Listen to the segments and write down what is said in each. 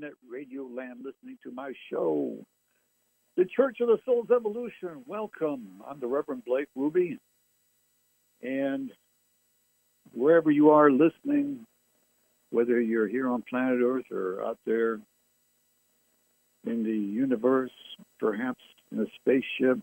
Internet Radio Land listening to my show, The Church of the Soul's Evolution. Welcome. I'm the Reverend Blake Ruby. And wherever you are listening, whether you're here on planet Earth or out there in the universe, perhaps in a spaceship,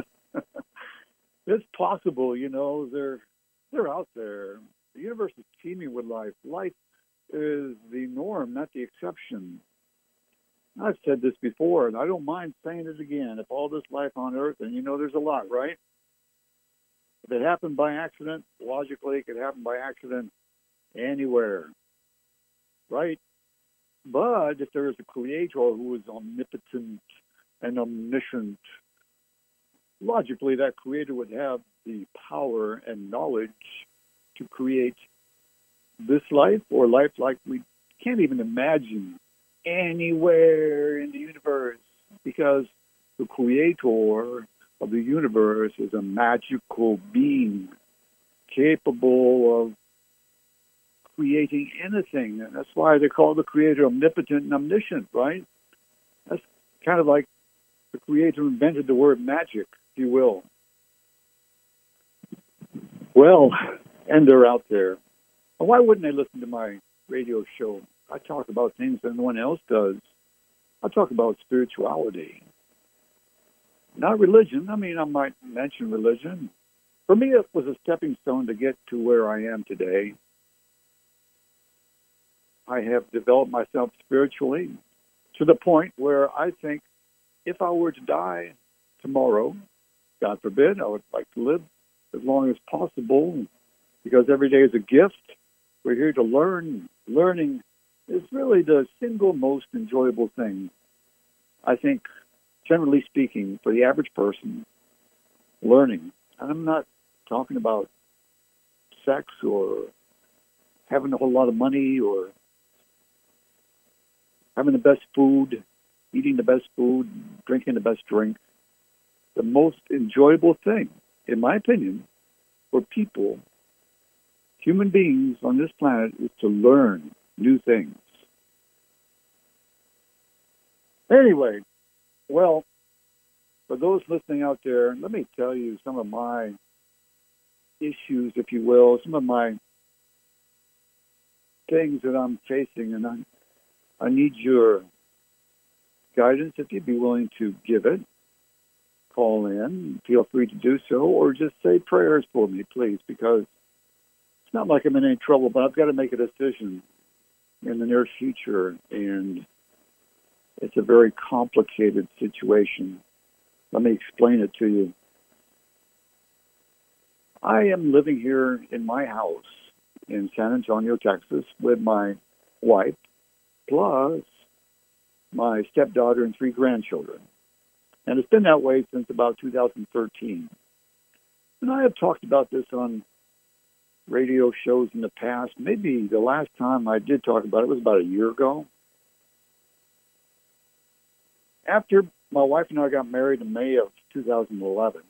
it's possible, they're out there. The universe is teeming with life. Life is the norm, not the exception. I've said this before, and I don't mind saying it again. If all this life on Earth, and there's a lot, right? If it happened by accident, logically, it could happen by accident anywhere, right? But if there is a creator who is omnipotent and omniscient, logically, that creator would have the power and knowledge to create this life or life like we can't even imagine anywhere in the universe, because the creator of the universe is a magical being capable of creating anything. And that's why they call the creator omnipotent and omniscient, right? That's kind of like the creator invented the word magic, if you will. Well, and they're out there. Well, why wouldn't they listen to my radio show? I talk about things that no one else does. I talk about spirituality, not religion. I mean, I might mention religion. For me, it was a stepping stone to get to where I am today. I have developed myself spiritually to the point where I think if I were to die tomorrow, God forbid, I would like to live as long as possible, because every day is a gift. We're here to learn. Learning is really the single most enjoyable thing, I think, generally speaking, for the average person. Learning. And I'm not talking about sex or having a whole lot of money or having the best food, eating the best food, drinking the best drink. The most enjoyable thing, in my opinion, for people, human beings on this planet, is to learn new things. Anyway, well, for those listening out there, let me tell you some of my issues, if you will, some of my things that I'm facing, and I need your guidance if you'd be willing to give it. Call in, feel free to do so, or just say prayers for me, please, because it's not like I'm in any trouble, but I've got to make a decision in the near future, and it's a very complicated situation. Let me explain it to you. I am living here in my house in San Antonio, Texas, with my wife, plus my stepdaughter and 3 grandchildren. And it's been that way since about 2013. And I have talked about this on radio shows in the past. Maybe the last time I did talk about it was about a year ago. After my wife and I got married in May of 2011,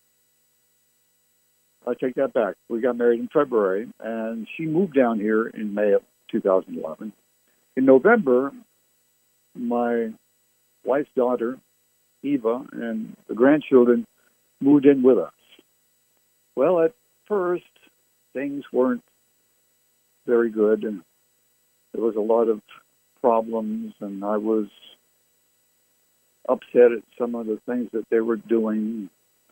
I take that back. We got married in February, and she moved down here in May of 2011. In November, my wife's daughter, Eva, and the grandchildren moved in with us. Well, at first, things weren't very good, and there was a lot of problems, and I was upset at some of the things that they were doing.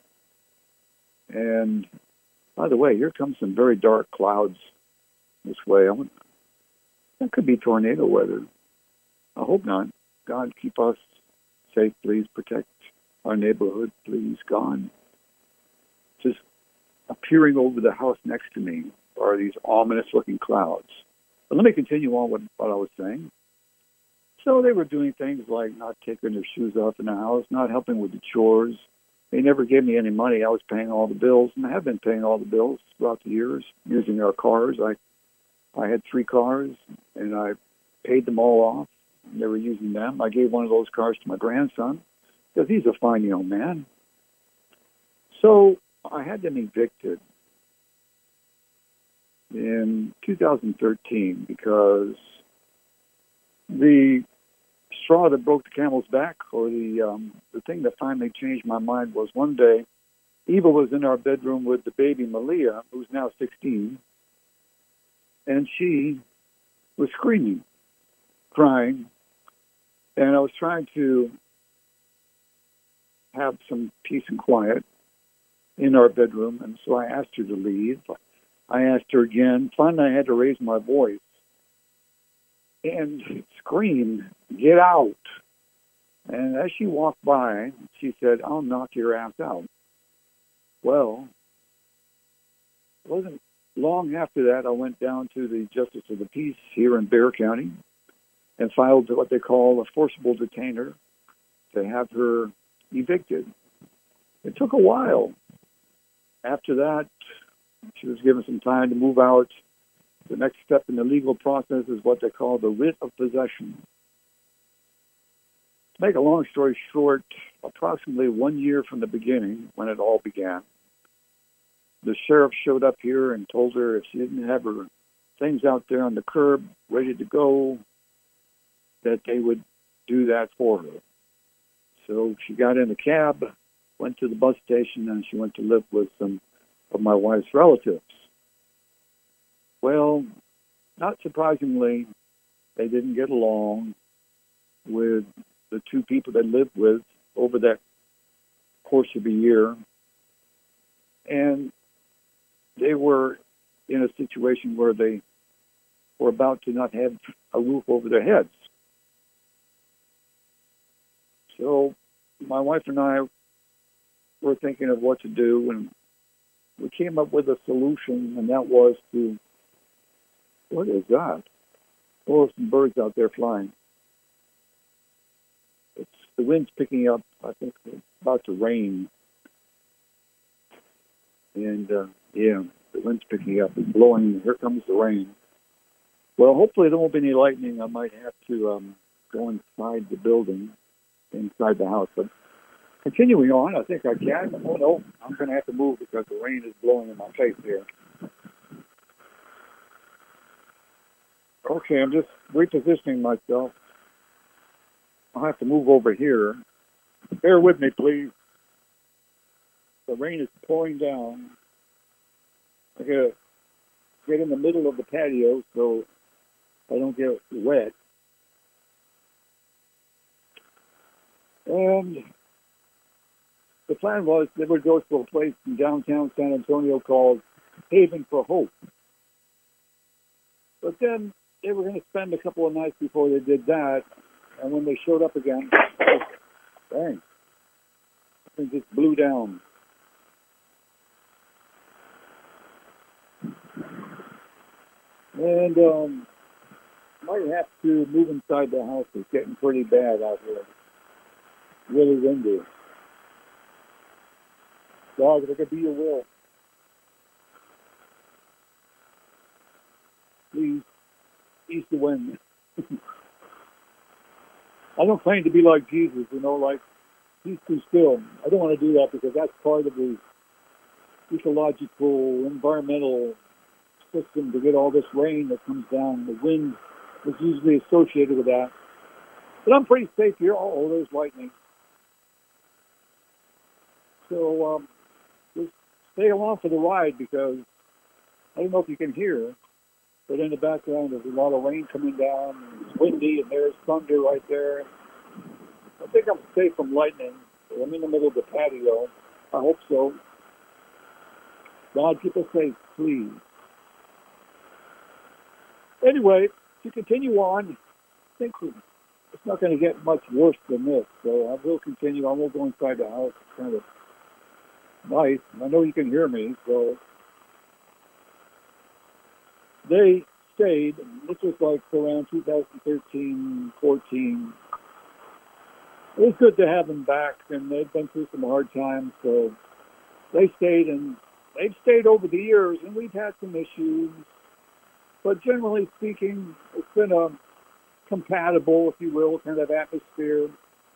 And by the way, here comes some very dark clouds this way. That could be tornado weather. I hope not. God, keep us safe, please. Protect our neighborhood, please, God. Just appearing over the house next to me are these ominous-looking clouds. But let me continue on with what I was saying. So they were doing things like not taking their shoes off in the house, not helping with the chores. They never gave me any money. I was paying all the bills, and I have been paying all the bills throughout the years using our cars. I had 3 cars, and I paid them all off. They were using them. I gave one of those cars to my grandson because he's a fine young man. So I had them evicted in 2013 because the straw that broke the camel's back, or the thing that finally changed my mind, was one day Eva was in our bedroom with the baby Malia, who's now 16, and she was screaming, crying, and I was trying to have some peace and quiet in our bedroom, and so I asked her to leave. I asked her again. Finally, I had to raise my voice and scream, "Get out!" And as she walked by, she said, "I'll knock your ass out." Well, it wasn't long after that I went down to the Justice of the Peace here in Bexar County and filed what they call a forcible detainer to have her evicted. It took a while. After that, she was given some time to move out. The next step in the legal process is what they call the writ of possession. To make a long story short, approximately 1 year from the beginning, when it all began, the sheriff showed up here and told her if she didn't have her things out there on the curb ready to go, that they would do that for her. So she got in a cab, went to the bus station, and she went to live with some of my wife's relatives. Well, not surprisingly, they didn't get along with the two people they lived with over that course of a year. And they were in a situation where they were about to not have a roof over their heads. So my wife and I were thinking of what to do, and we came up with a solution, and that was to, what is that? Oh, some birds out there flying. The wind's picking up. I think it's about to rain. And, yeah, the wind's picking up. It's blowing. Here comes the rain. Well, hopefully there won't be any lightning. I might have to go inside the building, inside the house. But continuing on, I think I can. Oh, no, I'm going to have to move because the rain is blowing in my face here. Okay, I'm just repositioning myself. I'll have to move over here. Bear with me, please. The rain is pouring down. I gotta get in the middle of the patio so I don't get wet. And the plan was they would go to a place in downtown San Antonio called Haven for Hope. But then they were going to spend a couple of nights before they did that. And when they showed up again, dang, it just blew down. And might have to move inside the house. It's getting pretty bad out here. Really windy. God, if it could be your will, please ease the wind. I don't claim to be like Jesus, like he's too still. I don't want to do that because that's part of the ecological, environmental system to get all this rain that comes down. The wind is usually associated with that. But I'm pretty safe here. Oh, there's lightning. So just stay along for the ride because I don't know if you can hear, but in the background there's a lot of rain coming down. It's windy and there's thunder right there. I think I'm safe from lightning. I'm in the middle of the patio. I hope so. God, keep us safe, please. Anyway, to continue on, I think it's not going to get much worse than this. So I will continue. I won't go inside the house. It's kind of nice. I know you can hear me. So they stayed. This was like around 2013, 14. It was good to have them back, and they've been through some hard times. So they stayed, and they've stayed over the years, and we've had some issues. But generally speaking, it's been a compatible, if you will, kind of atmosphere.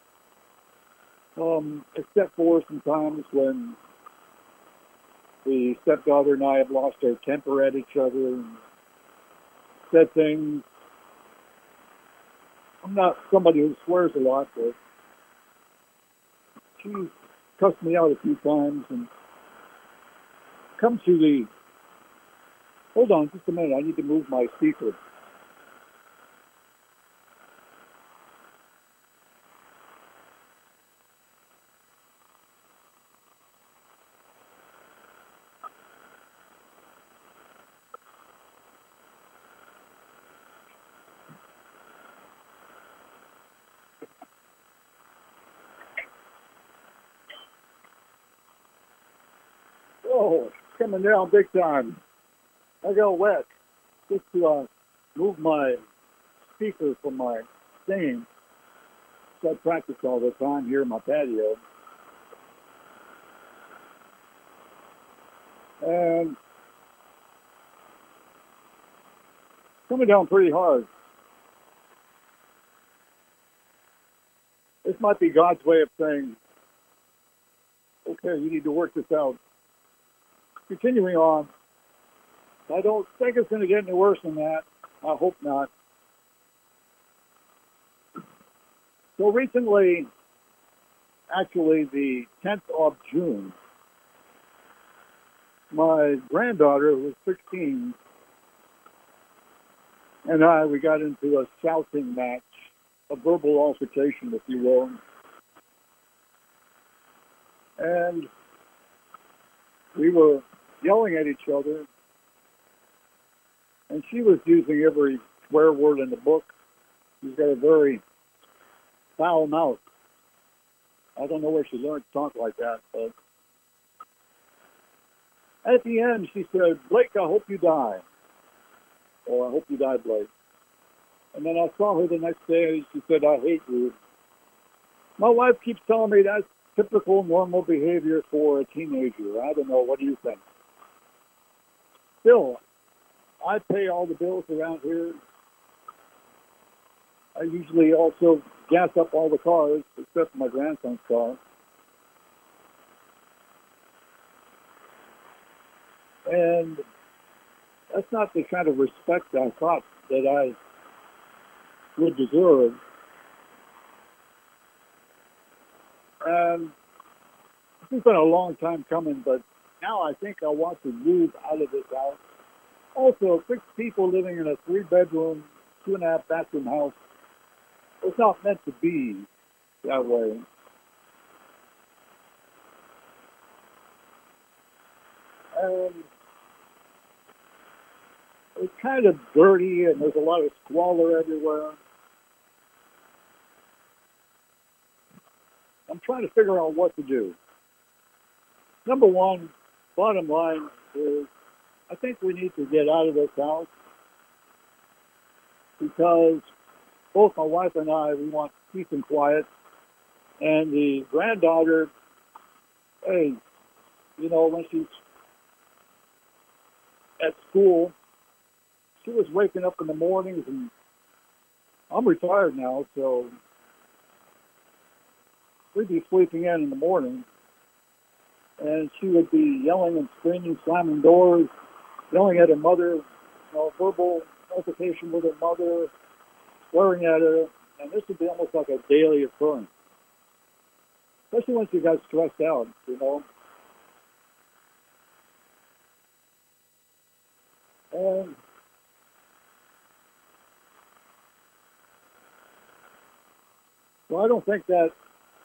Except for some times when the stepdaughter and I have lost our temper at each other and said things I'm not somebody who swears a lot, but she's cussed me out a few times and come to the. Hold on just a minute. I need to move my speaker. Oh, coming down big time. I got wet just to move my speaker from my singing. So I practice all the time here in my patio. And coming down pretty hard. This might be God's way of saying, okay, you need to work this out. Continuing on, I don't think it's going to get any worse than that. I hope not. So recently, actually the 10th of June, my granddaughter, who was 16, and we got into a shouting match, a verbal altercation, if you will. And we were yelling at each other, and she was using every swear word in the book. She's got a very foul mouth. I don't know where she learned to talk like that, but at the end she said, "Blake, I hope you die." Or, "I hope you die, Blake." And then I saw her the next day and she said, "I hate you." My wife keeps telling me that's typical normal behavior for a teenager. I don't know. What do you think? Still, I pay all the bills around here. I usually also gas up all the cars, except my grandson's car. And that's not the kind of respect I thought that I would deserve. And this has been a long time coming, but now I think I want to move out of this house. Also, 6 people living in a 3-bedroom, 2.5-bathroom house. It's not meant to be that way. And it's kind of dirty, and there's a lot of squalor everywhere. I'm trying to figure out what to do. Number one, bottom line is, I think we need to get out of this house because both my wife and I, we want peace and quiet. And the granddaughter, hey, you know, when she's at school, she was waking up in the mornings, and I'm retired now, so we'd be sleeping in the morning, and she would be yelling and screaming, slamming doors, yelling at her mother, you know, verbal altercation with her mother, swearing at her, and this would be almost like a daily occurrence, especially once you got stressed out, you know. And so I don't think that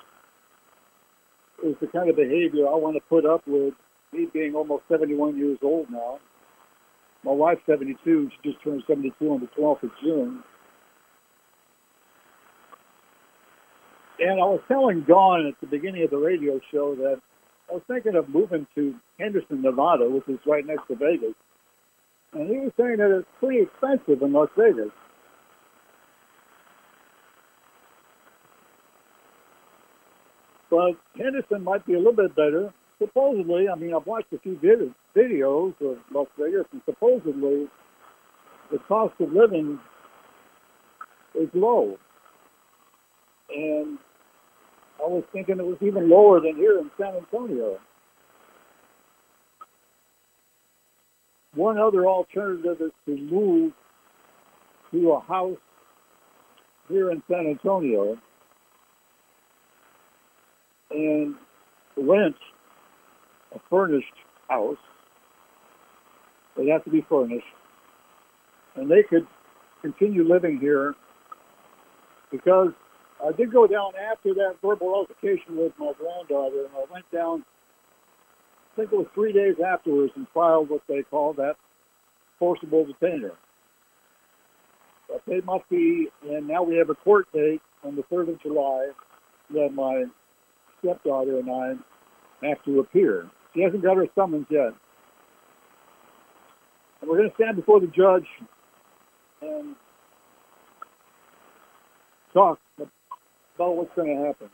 is the kind of behavior I want to put up with, me being almost 71 years old now. My wife's 72. She just turned 72 on the 12th of June. And I was telling Dawn at the beginning of the radio show that I was thinking of moving to Henderson, Nevada, which is right next to Vegas. And he was saying that it's pretty expensive in Las Vegas. But Henderson might be a little bit better. Supposedly, I mean, I've watched a few videos of Las Vegas, and supposedly the cost of living is low. And I was thinking it was even lower than here in San Antonio. One other alternative is to move to a house here in San Antonio and rent a furnished house. They'd have to be furnished. And they could continue living here because I did go down after that verbal altercation with my granddaughter, and I went down, I think it was 3 days afterwards, and filed what they call that forcible detainer. I paid my fee, and now we have a court date on the 3rd of July that my stepdaughter and I have to appear. She hasn't got her summons yet. And we're going to stand before the judge and talk about what's going to happen.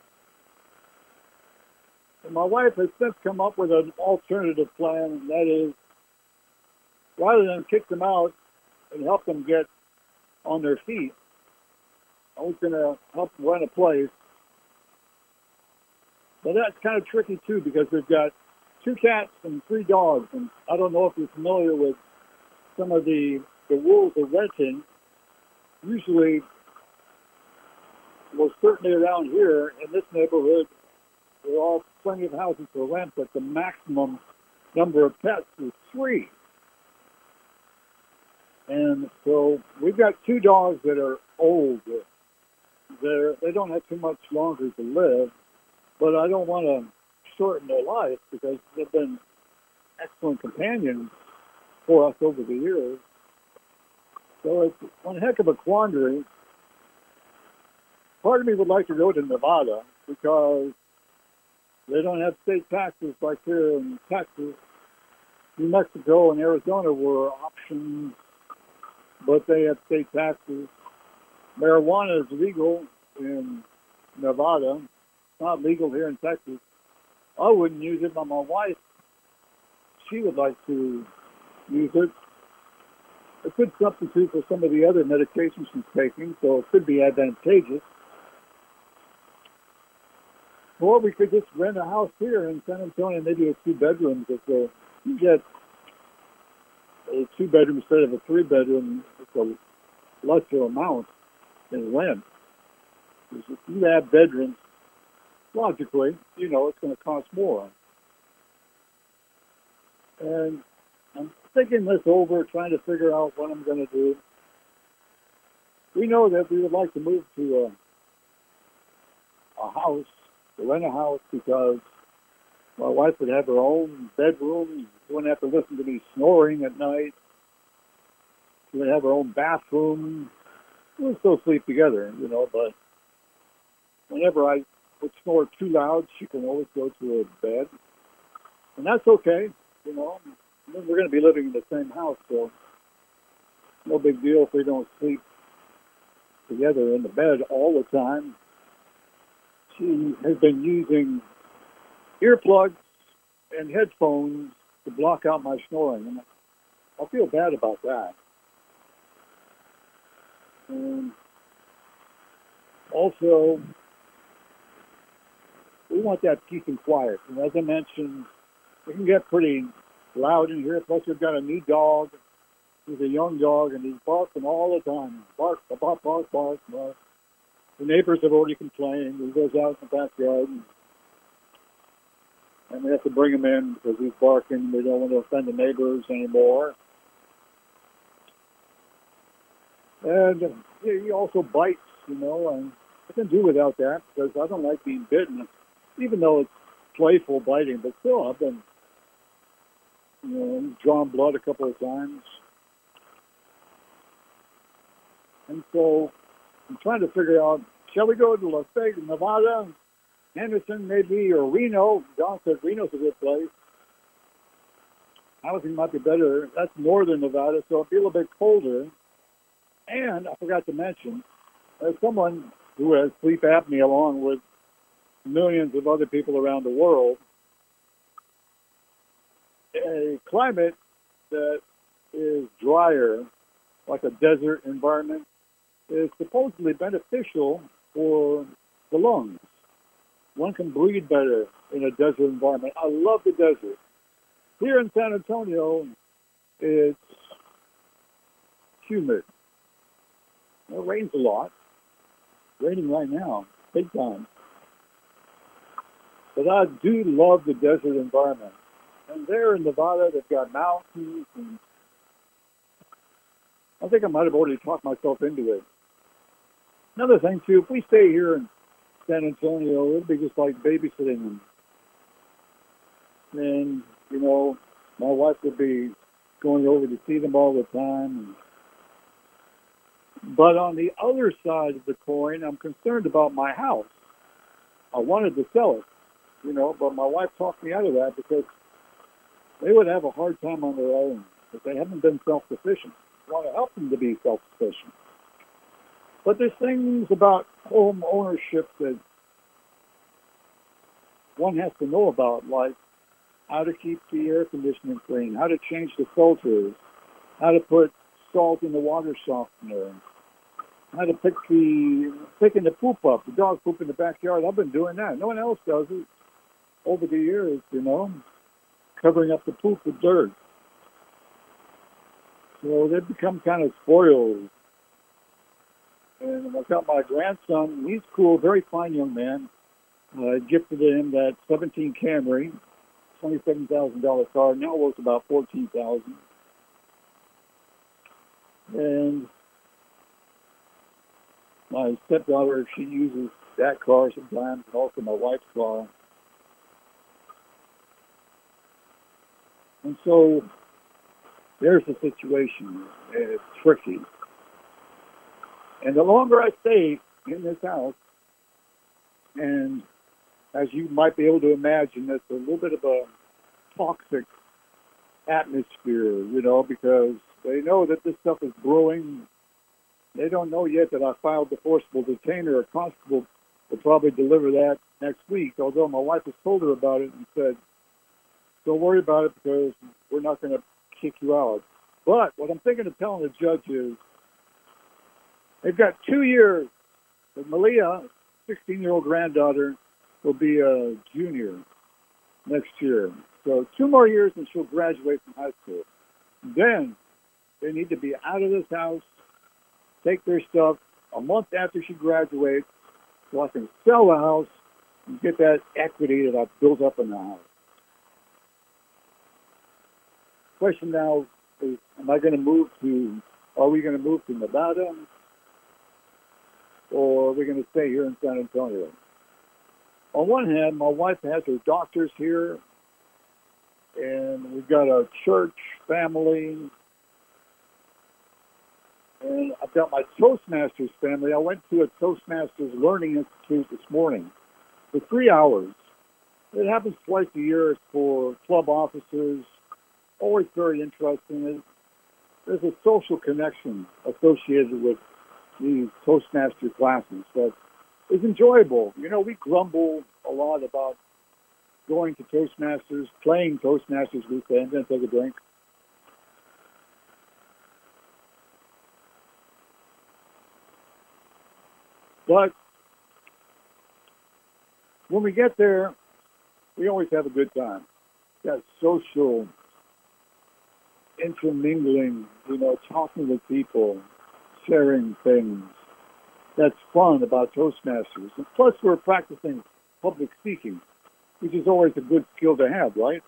And my wife has since come up with an alternative plan, and that is, rather than kick them out and help them get on their feet, I was going to help them rent a place. But that's kind of tricky, too, because they've got 2 cats and 3 dogs. And I don't know if you're familiar with some of the rules of renting. Usually, well, certainly around here in this neighborhood, there are plenty of houses for rent, but the maximum number of pets is 3. And so we've got 2 dogs that are old. They don't have too much longer to live, but I don't want to shorten their life because they've been excellent companions for us over the years. So it's one heck of a quandary. Part of me would like to go to Nevada because they don't have state taxes like here in Texas. New Mexico and Arizona were options, but they have state taxes. Marijuana is legal in Nevada, not legal here in Texas. I wouldn't use it, but my wife, she would like to use it. A good substitute for some of the other medications she's taking, so it could be advantageous. Or we could just rent a house here in San Antonio, maybe a 2 bedrooms. If you get a 2 bedroom instead of a 3 bedroom, it's a lesser amount in rent. If you have bedrooms, logically, it's going to cost more. And I'm thinking this over, trying to figure out what I'm going to do. We know that we would like to move to a house, to rent a house, because my wife would have her own bedroom. She wouldn't have to listen to me snoring at night. She would have her own bathroom. We would still sleep together, but whenever I would snore too loud, she can always go to her bed. And that's okay, We're going to be living in the same house, so no big deal if we don't sleep together in the bed all the time. She has been using earplugs and headphones to block out my snoring, and I feel bad about that. And also, we want that peace and quiet. And as I mentioned, it can get pretty loud in here. Plus, we've got a new dog. He's a young dog, and he's barking all the time. Bark, bark, bark, bark, bark. The neighbors have already complained. He goes out in the backyard, and we have to bring him in because he's barking. We don't want to offend the neighbors anymore. And he also bites, and I can do without that because I don't like being bitten, even though it's playful biting. But still, I've been, drawn blood a couple of times. And so I'm trying to figure out, shall we go to Las Vegas, Nevada, Henderson maybe, or Reno? Don said Reno's a good place. Housing might be better. That's northern Nevada, so it'll be a little bit colder. And I forgot to mention, as someone who has sleep apnea along with millions of other people around the world, a climate that is drier, like a desert environment, is supposedly beneficial for the lungs. One can breathe better in a desert environment. I love the desert. Here in San Antonio, it's humid. It rains a lot, raining right now, big time. But I do love the desert environment. And there in Nevada, they've got mountains. And I think I might have already talked myself into it. Another thing, too, if we stay here in San Antonio, it'd be just like babysitting them. And, you know, my wife would be going over to see them all the time. But on the other side of the coin, I'm concerned about my house. I wanted to sell it, you know, but my wife talked me out of that because they would have a hard time on their own if they haven't been self-sufficient. I want to help them to be self-sufficient. But there's things about home ownership that one has to know about, like how to keep the air conditioning clean, how to change the filters, how to put salt in the water softener, how to picking the poop up, the dog poop in the backyard. I've been doing that. No one else does it over the years, you know, covering up the poop with dirt. So they've become kind of spoiled. And I've got my grandson. He's cool, very fine young man. I gifted him that 17 Camry, $27,000 car. Now worth about $14,000. And my stepdaughter, she uses that car sometimes, and also my wife's car. And so there's the situation. It's tricky. And the longer I stay in this house, and as you might be able to imagine, it's a little bit of a toxic atmosphere, you know, because they know that this stuff is brewing. They don't know yet that I filed the forcible detainer. A constable will probably deliver that next week, although my wife has told her about it and said, don't worry about it because we're not going to kick you out. But what I'm thinking of telling the judge is they've got 2 years. But Malia, 16-year-old granddaughter, will be a junior next year. So 2 more years and she'll graduate from high school. Then they need to be out of this house, take their stuff a month after she graduates so I can sell the house and get that equity that I've built up in the house. Question now is, are we going to move to Nevada, or are we going to stay here in San Antonio? On one hand, my wife has her doctors here, and we've got a church family, and I've got my Toastmasters family. I went to a Toastmasters Learning Institute this morning for 3 hours. It happens twice a year for club officers. Always very interesting. There's a social connection associated with these Toastmaster classes that is enjoyable. You know, we grumble a lot about going to Toastmasters, playing Toastmasters weekend, and take a drink. But when we get there, we always have a good time. That social intermingling, you know, talking with people, sharing things. That's fun about Toastmasters. And plus, we're practicing public speaking, which is always a good skill to have, right?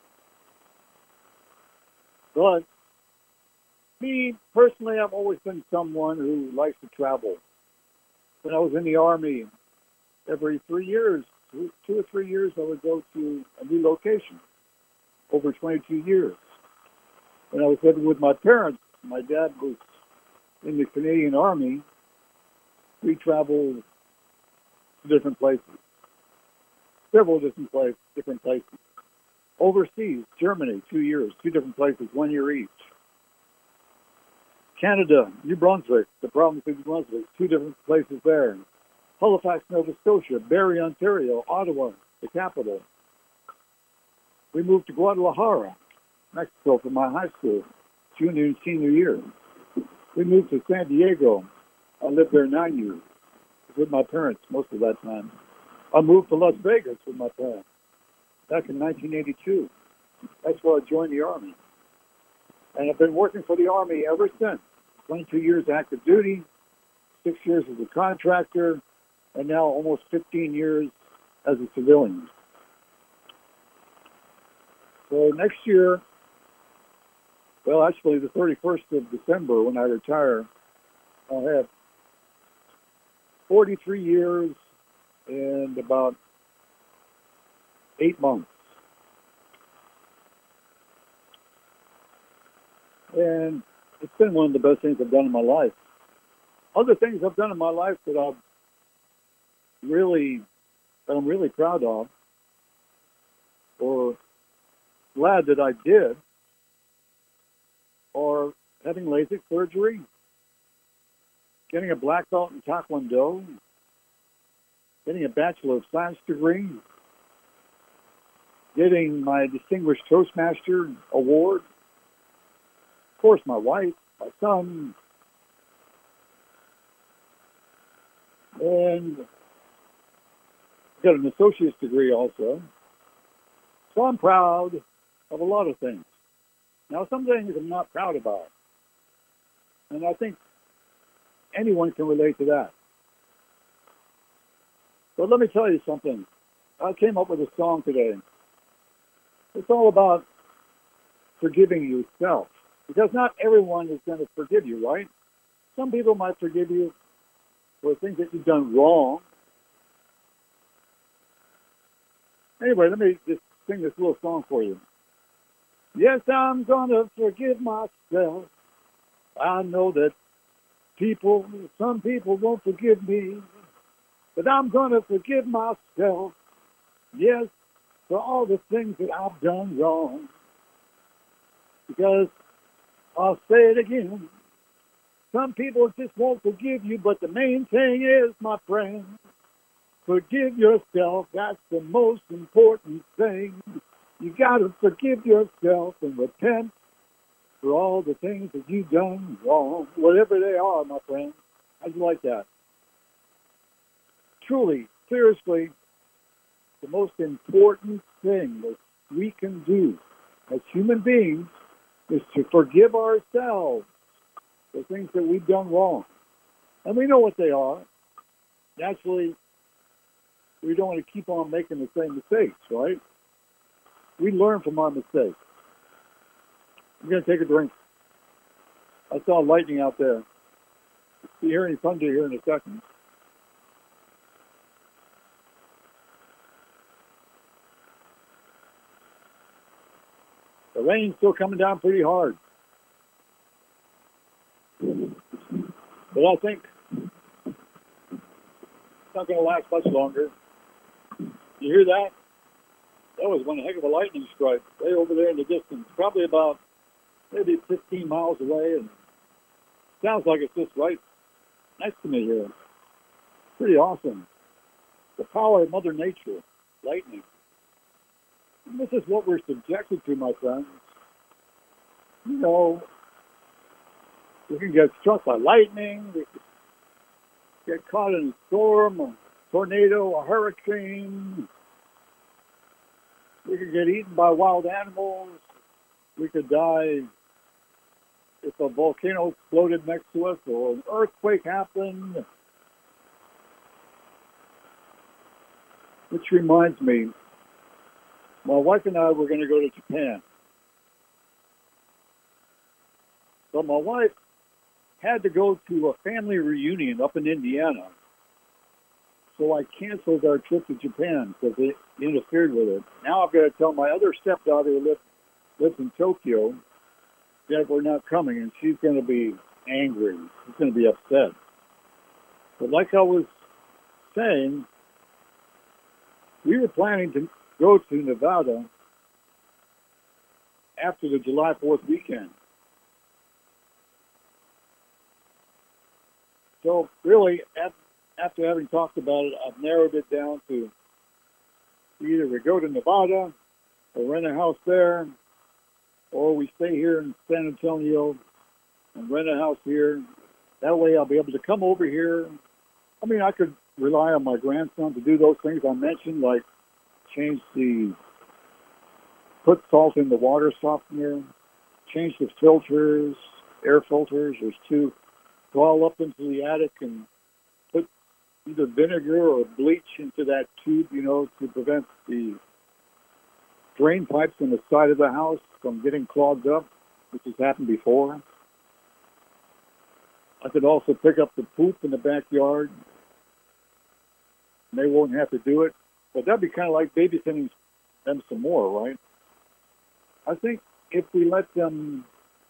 But me, personally, I've always been someone who likes to travel. When I was in the Army, every 3 years, 2 or 3 years, I would go to a new location over 22 years. When I was living with my parents, my dad was in the Canadian Army. We traveled to different places, several different places. Overseas, Germany, 2 years, 2 different places, 1 year each. Canada, New Brunswick, the province of New Brunswick, 2 different places there. Halifax, Nova Scotia, Barrie, Ontario, Ottawa, the capital. We moved to Guadalajara, Mexico, for my high school, junior and senior year. We moved to San Diego. I lived there 9 years with my parents most of that time. I moved to Las Vegas with my parents back in 1982. That's where I joined the Army. And I've been working for the Army ever since. 22 years active duty, 6 years as a contractor, and now almost 15 years as a civilian. So next year, well, actually the 31st of December when I retire, I'll have 43 years and about 8 months. And it's been one of the best things I've done in my life. Other things I've done in my life that I'm really proud of, or glad that I did, are having LASIK surgery, getting a black belt in Taekwondo, getting a Bachelor of Science degree, getting my Distinguished Toastmaster award, of course, my wife, my son, and got an associate's degree also. So I'm proud of a lot of things. Now, some things I'm not proud about. And I think anyone can relate to that. But let me tell you something. I came up with a song today. It's all about forgiving yourself. Because not everyone is going to forgive you, right? Some people might forgive you for things that you've done wrong. Anyway, let me just sing this little song for you. Yes, I'm going to forgive myself. I know that some people won't forgive me, but I'm going to forgive myself. Yes, for all the things that I've done wrong. Because I'll say it again. Some people just won't forgive you, but the main thing is, my friend, forgive yourself. That's the most important thing. You got to forgive yourself and repent for all the things that you've done wrong, whatever they are, my friend. How'd you like that? Truly, seriously, the most important thing that we can do as human beings is to forgive ourselves for things that we've done wrong. And we know what they are. Naturally, we don't want to keep on making the same mistakes, right? We learn from our mistakes. I'm going to take a drink. I saw lightning out there. You'll hear any thunder here in a second. The rain's still coming down pretty hard. But I think it's not going to last much longer. You hear that? That was one heck of a lightning strike way over there in the distance, probably about maybe 15 miles away, and sounds like it's just right next to me here. Pretty awesome. The power of Mother Nature, lightning. And this is what we're subjected to, my friends. You know, we can get struck by lightning, we can get caught in a storm, a tornado, a hurricane. We could get eaten by wild animals. We could die if a volcano exploded next to us or an earthquake happened. Which reminds me, my wife and I were going to go to Japan. But my wife had to go to a family reunion up in Indiana. So I canceled our trip to Japan because it interfered with it. Now I've got to tell my other stepdaughter who lives in Tokyo that we're not coming, and she's going to be angry. She's going to be upset. But like I was saying, we were planning to go to Nevada after the July 4th weekend. So really, after having talked about it, I've narrowed it down to either we go to Nevada or rent a house there, or we stay here in San Antonio and rent a house here. That way I'll be able to come over here. I mean, I could rely on my grandson to do those things I mentioned, like put salt in the water softener, change the filters, air filters. There's two crawl up into the attic and put either vinegar or bleach into that tube, to prevent the drain pipes on the side of the house from getting clogged up, which has happened before. I could also pick up the poop in the backyard. And they won't have to do it. But that'd be kind of like babysitting them some more, right? I think if we let them,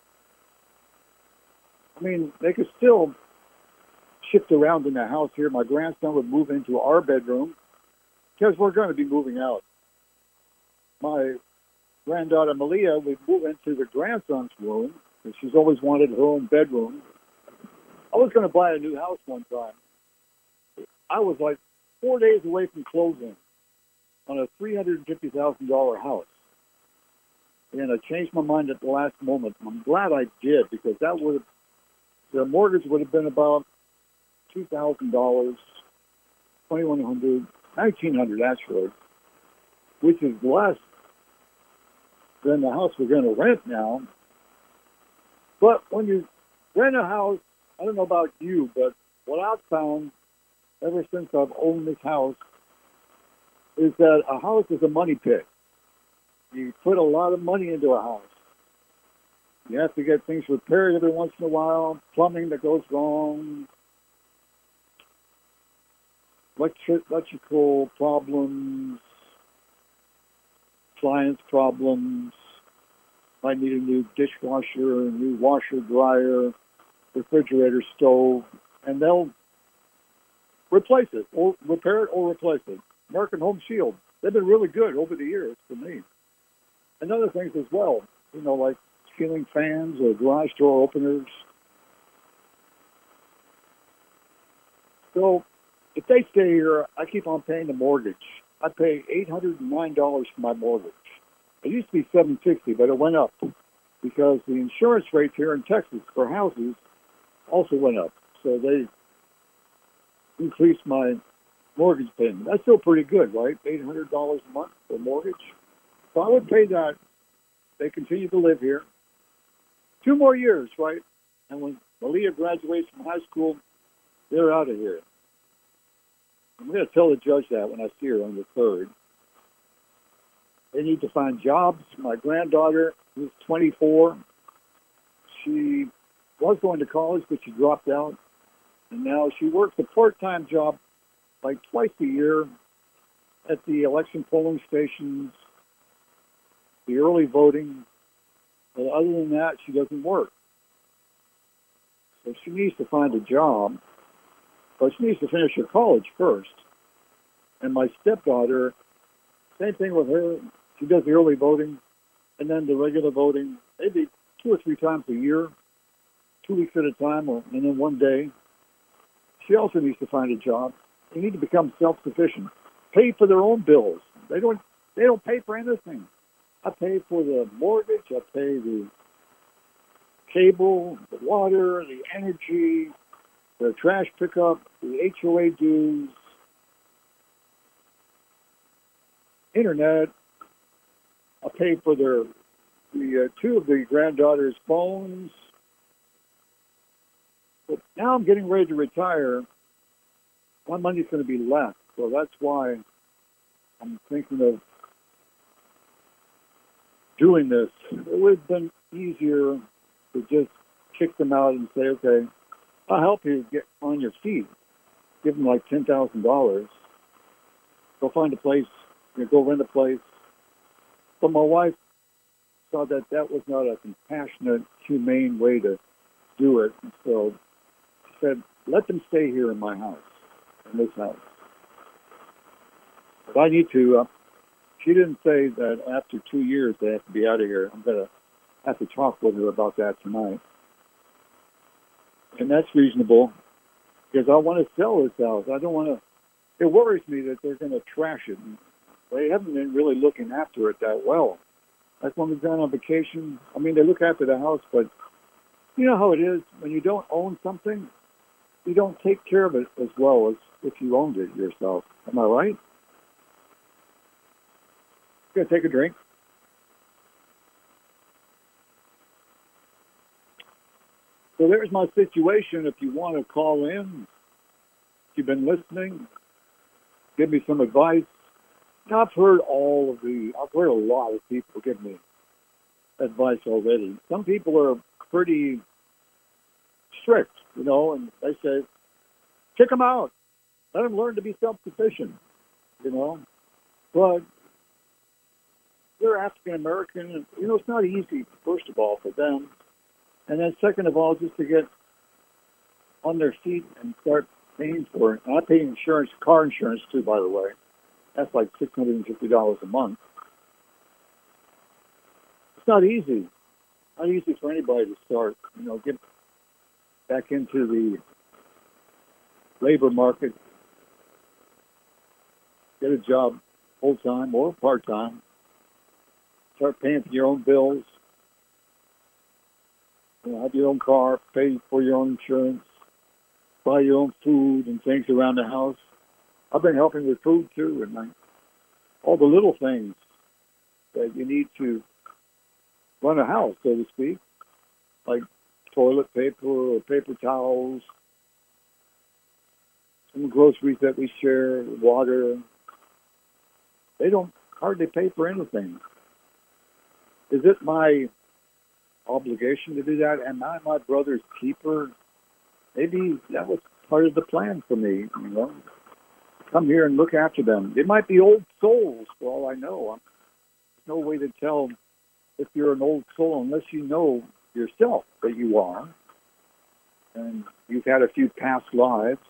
they could still shift around in the house here. My grandson would move into our bedroom because we're going to be moving out. My granddaughter Malia would move into the grandson's room because she's always wanted her own bedroom. I was going to buy a new house one time. I was like 4 days away from closing on a $350,000 house. And I changed my mind at the last moment. I'm glad I did because the mortgage would have been about $2,000, $2,100, $1,900 actually, which is less than the house we're going to rent now. But when you rent a house, I don't know about you, but what I've found ever since I've owned this house is that a house is a money pit. You put a lot of money into a house. You have to get things repaired every once in a while, plumbing that goes wrong, electrical problems, appliance problems, might need a new dishwasher, a new washer, dryer, refrigerator, stove, and they'll replace it, or repair it, or replace it. American Home Shield, they've been really good over the years for me. And other things as well, like ceiling fans or garage door openers. So if they stay here, I keep on paying the mortgage. I pay $809 for my mortgage. It used to be $760, but it went up because the insurance rates here in Texas for houses also went up. So they increased my mortgage payment. That's still pretty good, right? $800 a month for a mortgage. So I would pay that. They continue to live here. 2 more years, right? And when Malia graduates from high school, they're out of here. I'm going to tell the judge that when I see her on the 3rd. They need to find jobs. My granddaughter, who's 24, she was going to college, but she dropped out. And now she works a part-time job like twice a year at the election polling stations, the early voting. But other than that, she doesn't work. So she needs to find a job, but she needs to finish her college first. And my stepdaughter, same thing with her. She does the early voting and then the regular voting, maybe 2 or 3 times a year, 2 weeks at a time, and then one day. She also needs to find a job. They need to become self-sufficient, pay for their own bills. They don't pay for anything. I pay for the mortgage. I pay the cable, the water, the energy, the trash pickup, the HOA dues, internet. I pay for the 2 of the granddaughters' phones. But now I'm getting ready to retire. My money's going to be less, so that's why I'm thinking of doing this. It would have been easier to just kick them out and say, okay, I'll help you get on your feet. Give them like $10,000. Go find a place, go rent a place. But my wife saw that that was not a compassionate, humane way to do it. And so she said, let them stay here in my house, in this house. But I need to, she didn't say that after 2 years they have to be out of here. I'm going to have to talk with her about that tonight. And that's reasonable because I want to sell this house. I don't want to, it worries me that they're going to trash it. They haven't been really looking after it that well. Like when we've gone on vacation, they look after the house, but you know how it is. When you don't own something, you don't take care of it as well as if you owned it yourself. Am I right? You gotta take a drink. So there's my situation. If you want to call in, if you've been listening, give me some advice. Now, I've heard a lot of people give me advice already. Some people are pretty strict, and they say, kick them out. Let them learn to be self-sufficient, But they're African American, and, it's not easy, first of all, for them. And then second of all, just to get on their feet and start paying for it. And I pay insurance, car insurance too, by the way. That's like $650 a month. It's not easy. Not easy for anybody to start, get back into the labor market, get a job full-time or part-time, start paying for your own bills, have your own car, pay for your own insurance, buy your own food and things around the house. I've been helping with food too, and all the little things that you need to run a house, so to speak, like toilet paper or paper towels, some groceries that we share, water. They don't hardly pay for anything. Is it my obligation to do that? Am I my brother's keeper? Maybe that was part of the plan for me, Come here and look after them. They might be old souls, for all I know. There's no way to tell if you're an old soul unless you know yourself that you are. And you've had a few past lives.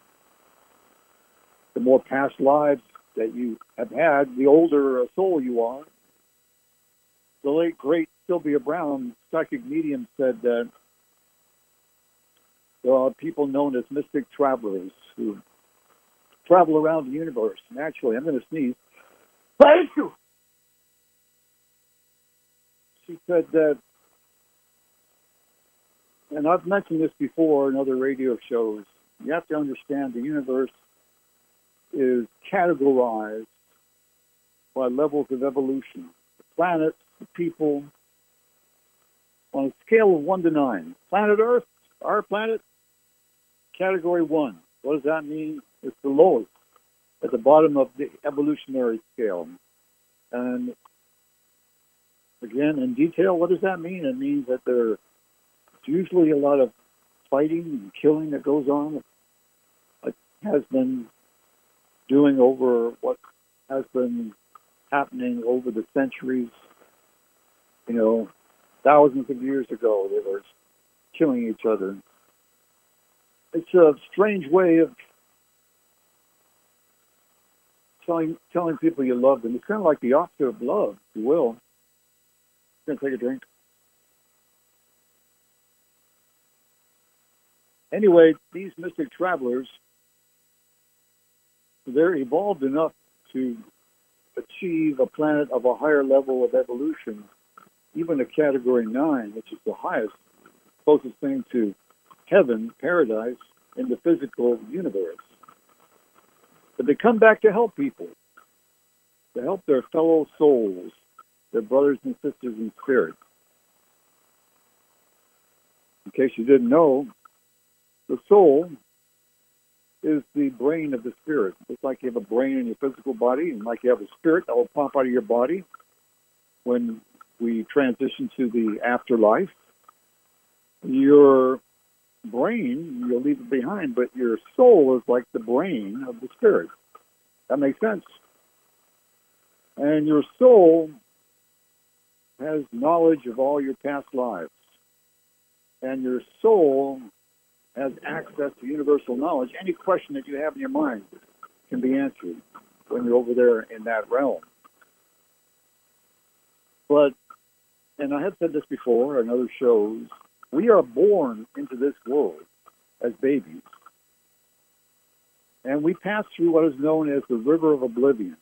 The more past lives that you have had, the older a soul you are. The late, great Sylvia Brown, psychic medium, said that there are people known as mystic travelers who travel around the universe. Naturally, I'm going to sneeze. Thank you. She said that, and I've mentioned this before in other radio shows, you have to understand the universe is categorized by levels of evolution. The planets, the people, on a scale of 1 to 9. Planet Earth, our planet, category 1. What does that mean? It's the lowest, at the bottom of the evolutionary scale. And again, in detail, what does that mean? It means that there's usually a lot of fighting and killing that goes on. It has been doing over what has been happening over the centuries. Thousands of years ago, they were killing each other. It's a strange way of telling people you love them. It's kind of like the opposite of love, if you will. I'm going to take a drink. Anyway, these mystic travelers, they're evolved enough to achieve a planet of a higher level of evolution, even a category 9, which is the highest, closest thing to heaven, paradise, in the physical universe. But they come back to help people, to help their fellow souls, their brothers and sisters in spirit. In case you didn't know, the soul is the brain of the spirit. It's like you have a brain in your physical body, and like you have a spirit that will pop out of your body when we transition to the afterlife. Your brain, you'll leave it behind, but your soul is like the brain of the spirit. That makes sense. And your soul has knowledge of all your past lives. And your soul has access to universal knowledge. Any question that you have in your mind can be answered when you're over there in that realm. But, and I have said this before in other shows, we are born into this world as babies. And we pass through what is known as the river of oblivion,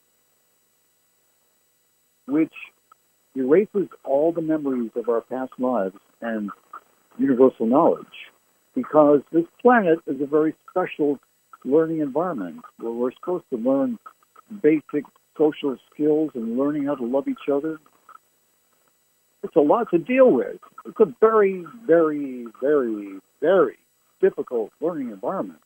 which erases all the memories of our past lives and universal knowledge, because this planet is a very special learning environment where we're supposed to learn basic social skills and learning how to love each other. It's a lot to deal with. It's a very, very, very, very difficult learning environment.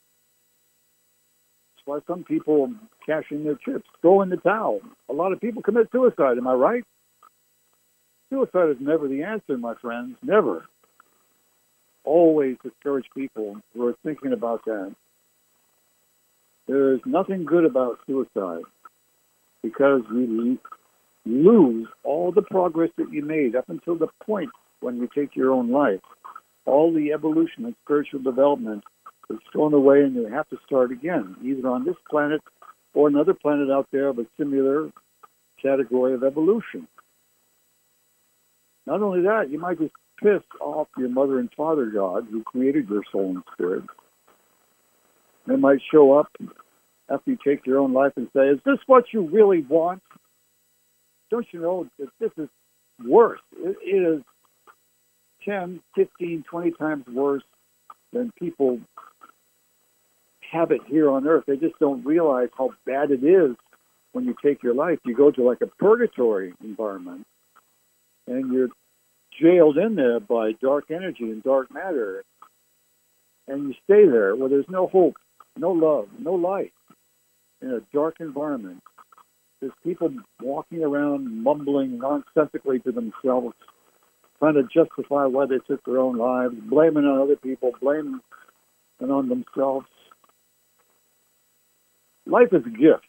That's why some people cash in their chips, throw in the towel. A lot of people commit suicide. Am I right? Suicide is never the answer, my friends. Never. Always discourage people who are thinking about that. There is nothing good about suicide because you lose all the progress that you made up until the point when you take your own life. All the evolution and spiritual development is thrown away and you have to start again, either on this planet or another planet out there of a similar category of evolution. Not only that, you might just piss off your mother and father God who created your soul and spirit. They might show up after you take your own life and say, is this what you really want? Don't you know that this is worse? It is 10, 15, 20 times worse than people have it here on earth. They just don't realize how bad it is when you take your life. You go to like a purgatory environment and you're jailed in there by dark energy and dark matter. And you stay there where there's no hope, no love, no light in a dark environment. There's people walking around mumbling nonsensically to themselves, trying to justify why they took their own lives, blaming on other people, blaming on themselves. Life is a gift.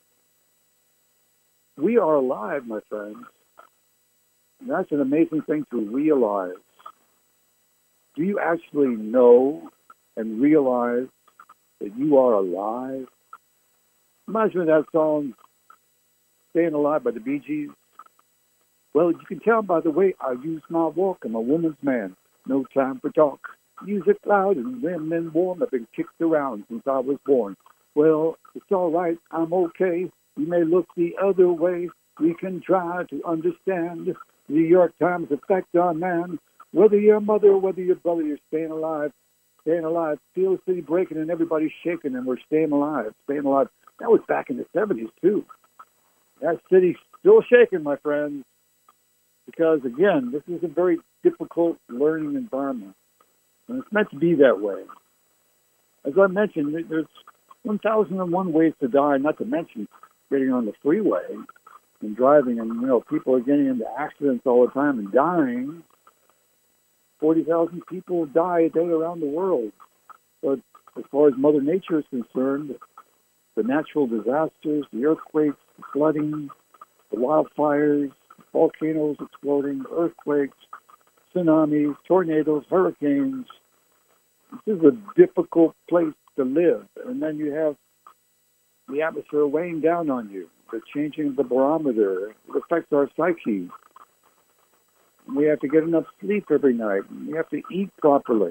We are alive, my friends. And that's an amazing thing to realize. Do you actually know and realize that you are alive? Imagine that song, Staying Alive by the Bee Gees. Well, you can tell by the way I use my walk. I'm a woman's man. No time for talk. Music loud and women warm. I've been kicked around since I was born. Well, it's all right. I'm okay. You may look the other way. We can try to understand the New York Times effect on man. Whether you're a mother or whether you're a brother, you're staying alive. Staying alive. Feel the city breaking and everybody's shaking and we're staying alive. Staying alive. That was back in the 70s, too. That city's still shaking, my friends, because, again, this is a very difficult learning environment, and it's meant to be that way. As I mentioned, there's 1,001 ways to die, not to mention getting on the freeway and driving, and, people are getting into accidents all the time and dying. 40,000 people die a day around the world. But as far as Mother Nature is concerned, the natural disasters, the earthquakes, the flooding, the wildfires, volcanoes exploding, earthquakes, tsunamis, tornadoes, hurricanes. This is a difficult place to live. And then you have the atmosphere weighing down on you, the changing of the barometer. It affects our psyche. We have to get enough sleep every night. We have to eat properly.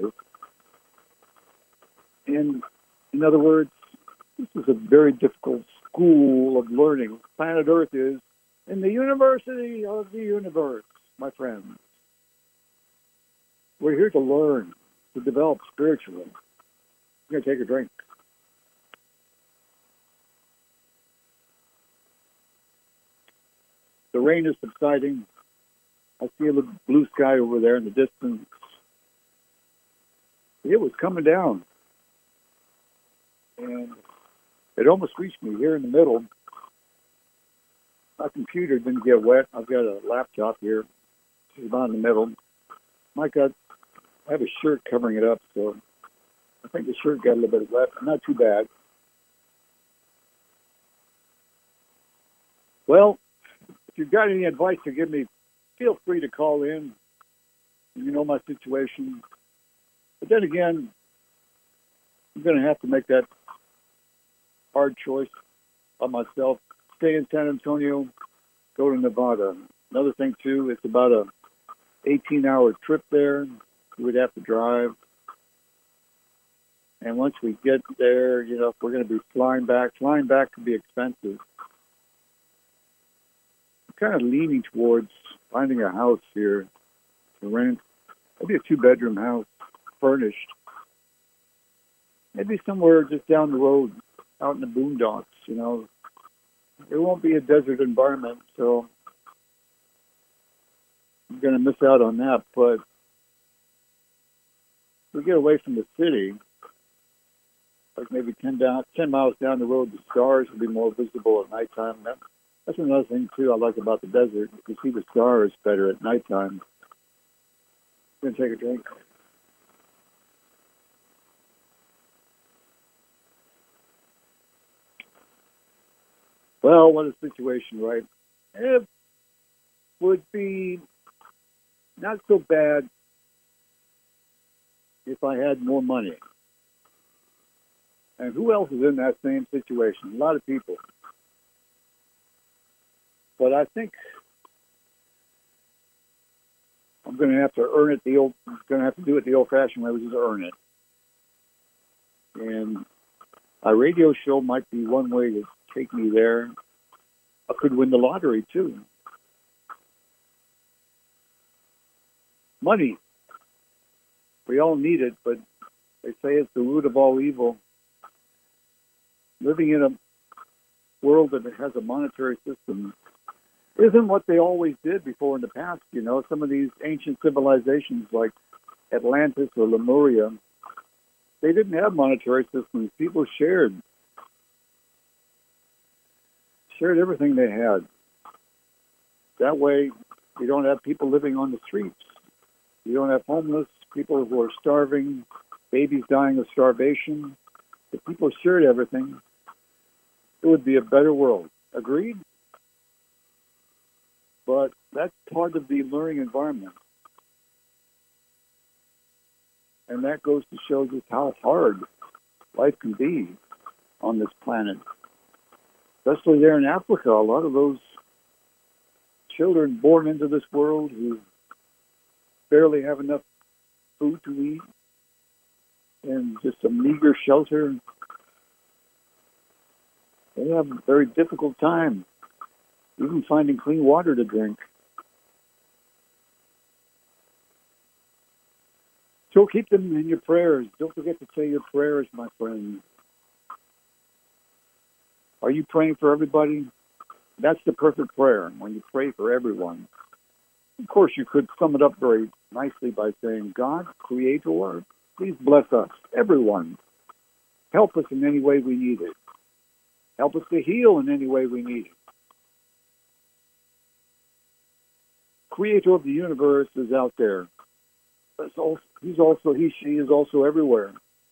And in other words, this is a very difficult school of learning. Planet Earth is in the university of the universe, my friends. We're here to learn, to develop spiritually. I'm going to take a drink. The rain is subsiding. I see a little blue sky over there in the distance. It was coming down. And it almost reached me here in the middle. My computer didn't get wet. I've got a laptop here. It's about in the middle. I have a shirt covering it up, so I think the shirt got a little bit wet. Not too bad. Well, if you've got any advice to give me, feel free to call in. You know my situation. But then again, I'm going to have to make that hard choice of myself. Stay in San Antonio, go to Nevada. Another thing, too, it's about a 18-hour trip there. We would have to drive. And once we get there, if we're going to be flying back could be expensive. I'm kind of leaning towards finding a house here to rent. Maybe a 2-bedroom house, furnished. Maybe somewhere just down the road, out in the boondocks, It won't be a desert environment, so I'm going to miss out on that. But if we get away from the city, like maybe 10 miles down the road, the stars will be more visible at nighttime. That's another thing, too, I like about the desert. You see the stars better at nighttime. I'm going to take a drink. Well, what a situation, right? It would be not so bad if I had more money. And who else is in that same situation? A lot of people. But I think I'm going to have to earn it going to have to do it the old-fashioned way, which is earn it. And a radio show might be one way to take me there. I could win the lottery, too. Money. We all need it, but they say it's the root of all evil. Living in a world that has a monetary system isn't what they always did before in the past. You know, some of these ancient civilizations like Atlantis or Lemuria, they didn't have monetary systems. People shared everything they had. That way, you don't have people living on the streets. You don't have homeless, people who are starving, babies dying of starvation. If people shared everything, it would be a better world. Agreed? But that's part of the learning environment. And that goes to show just how hard life can be on this planet. Especially there in Africa, a lot of those children born into this world who barely have enough food to eat and just a meager shelter, they have a very difficult time even finding clean water to drink. So keep them in your prayers. Don't forget to say your prayers, my friends. Are you praying for everybody? That's the perfect prayer, when you pray for everyone. Of course, you could sum it up very nicely by saying, God, Creator, please bless us, everyone. Help us in any way we need it. Help us to heal in any way we need it. Creator of the universe is out there. She is also everywhere.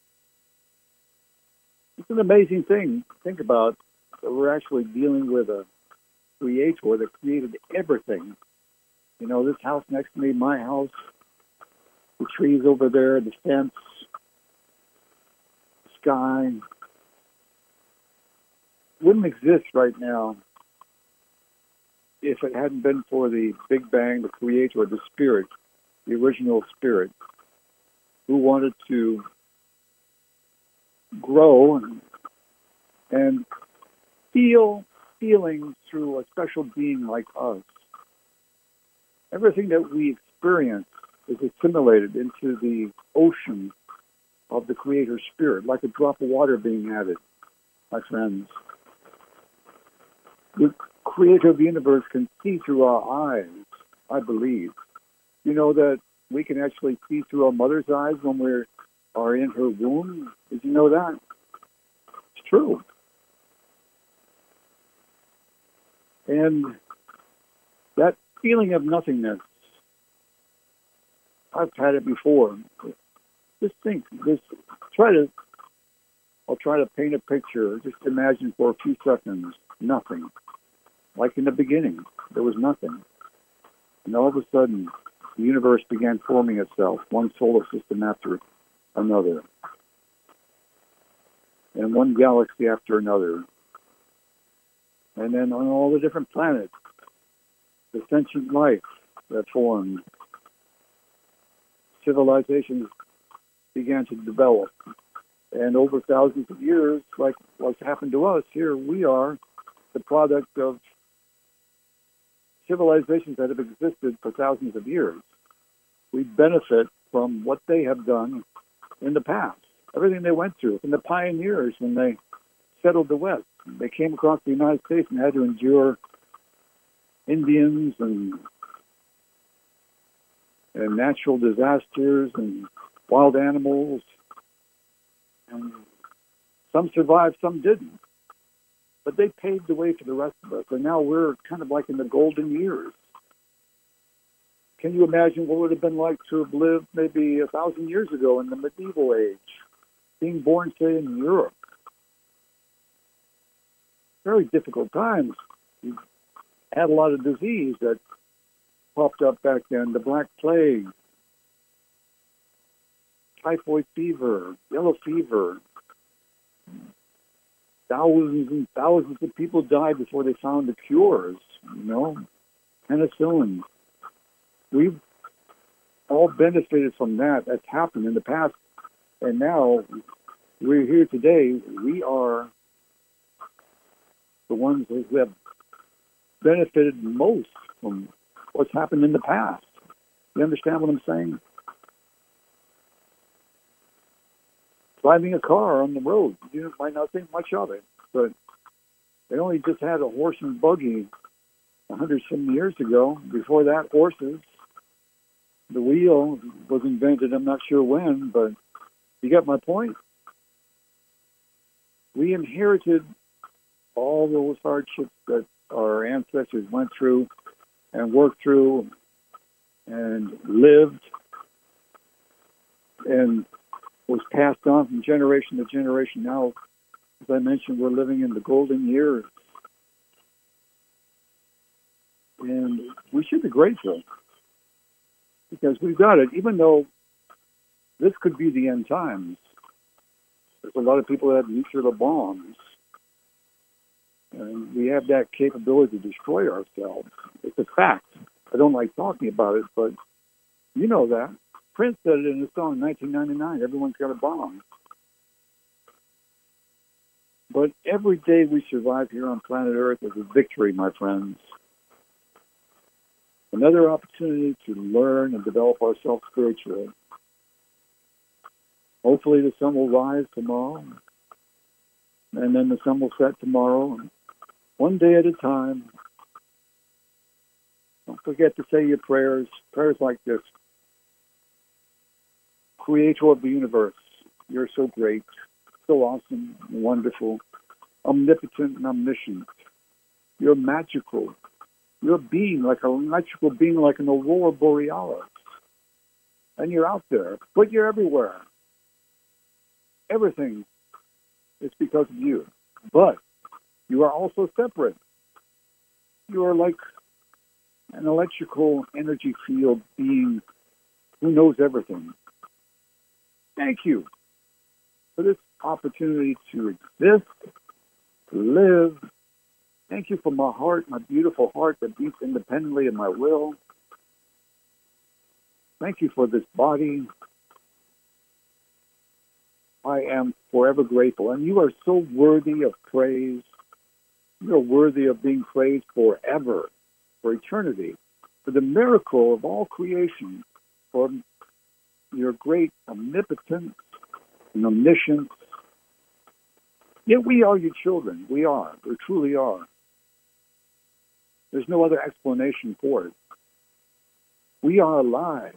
It's an amazing thing to think about, that we're actually dealing with a creator that created everything. You know, this house next to me, my house, the trees over there, the fence, the sky, wouldn't exist right now if it hadn't been for the Big Bang, the creator, the spirit, the original spirit, who wanted to grow and feel feelings through a special being like us. Everything that we experience is assimilated into the ocean of the Creator Spirit, like a drop of water being added, my friends. The Creator of the universe can see through our eyes, I believe. You know that we can actually see through our mother's eyes when we are in her womb? Did you know that? It's true. And that feeling of nothingness, I've had it before. Just think, I'll try to paint a picture. Just imagine for a few seconds, nothing. Like in the beginning, there was nothing. And all of a sudden, the universe began forming itself, one solar system after another, and one galaxy after another. And then on all the different planets, the sentient life that formed, civilizations began to develop. And over thousands of years, like what's happened to us here, we are the product of civilizations that have existed for thousands of years. We benefit from what they have done in the past, everything they went through, from the pioneers when they settled the West. They came across the United States and had to endure Indians and and natural disasters and wild animals. And some survived, some didn't. But they paved the way for the rest of us. And now we're kind of like in the golden years. Can you imagine what it would have been like to have lived maybe 1,000 years ago in the medieval age? Being born, say, in Europe. Very difficult times. You had a lot of disease that popped up back then. The Black Plague, typhoid fever, yellow fever. Thousands and thousands of people died before they found the cures, penicillin. We've all benefited from that. That's happened in the past. And now we're here today. We are the ones who have benefited most from what's happened in the past. You understand what I'm saying? Driving a car on the road, you might not think much of it, but they only just had a horse and buggy 100-some years ago. Before that, horses. The wheel was invented, I'm not sure when, but you get my point? We inherited all those hardships that our ancestors went through and worked through and lived and was passed on from generation to generation. Now, as I mentioned, we're living in the golden years. And we should be grateful because we've got it, even though this could be the end times. There's a lot of people that have nuclear bombs. And we have that capability to destroy ourselves. It's a fact. I don't like talking about it, but you know that. Prince said it in his song 1999, Everyone's Got a Bomb. But every day we survive here on planet Earth is a victory, my friends. Another opportunity to learn and develop ourselves spiritually. Hopefully the sun will rise tomorrow, and then the sun will set tomorrow, one day at a time. Don't forget to say your prayers like this. Creator of the universe, you're so great, so awesome, wonderful, omnipotent and omniscient. You're magical. You're a being, like an electrical being, like an aurora borealis. And you're out there, but you're everywhere. Everything is because of you. But you are also separate. You are like an electrical energy field being who knows everything. Thank you for this opportunity to exist, to live. Thank you for my heart, my beautiful heart that beats independently of my will. Thank you for this body. I am forever grateful. And you are so worthy of praise. You are worthy of being praised forever, for eternity, for the miracle of all creation, for your great omnipotence and omniscience. Yet we are your children. We are. We truly are. There's no other explanation for it. We are alive.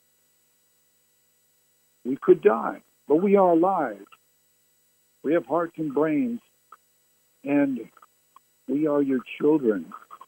We could die, but we are alive. We have hearts and brains, and we are your children.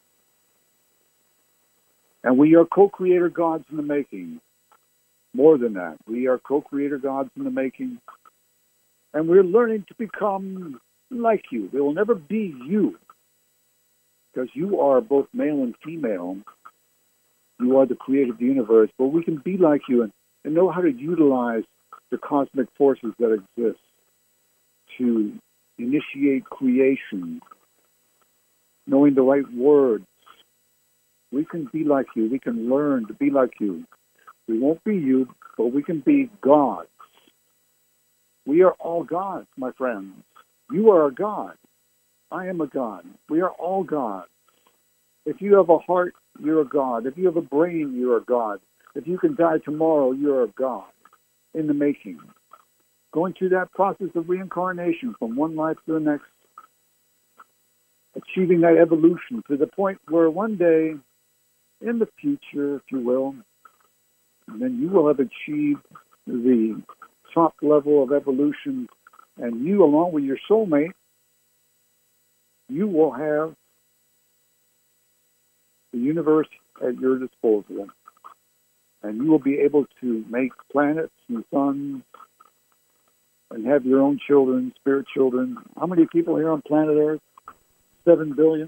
And we are co-creator gods in the making. More than that, we are co-creator gods in the making. And we're learning to become like you. There will never be you, because you are both male and female. You are the creator of the universe, but we can be like you and know how to utilize the cosmic forces that exist to initiate creation, knowing the right words. We can be like you. We can learn to be like you. We won't be you, but we can be gods. We are all gods, my friends. You are a god. I am a god. We are all gods. If you have a heart, you're a god. If you have a brain, you're a god. If you can die tomorrow, you're a god in the making. Going through that process of reincarnation from one life to the next, achieving that evolution to the point where one day, in the future, if you will, then you will have achieved the top level of evolution, and you, along with your soulmate, you will have the universe at your disposal. And you will be able to make planets and suns and have your own children, spirit children. How many people here on planet Earth? 7 billion.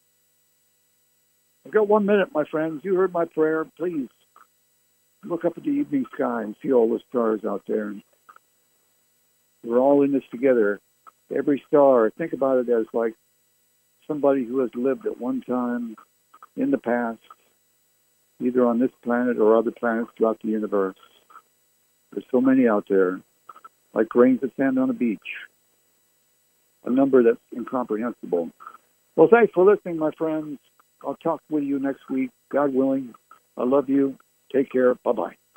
I've got 1 minute, my friends. You heard my prayer. Please look up at the evening sky and see all the stars out there. We're all in this together. Every star, think about it as like somebody who has lived at one time in the past, either on this planet or other planets throughout the universe. There's so many out there, like grains of sand on a beach, a number that's incomprehensible. Well, thanks for listening, my friends. I'll talk with you next week, God willing. I love you. Take care. Bye-bye.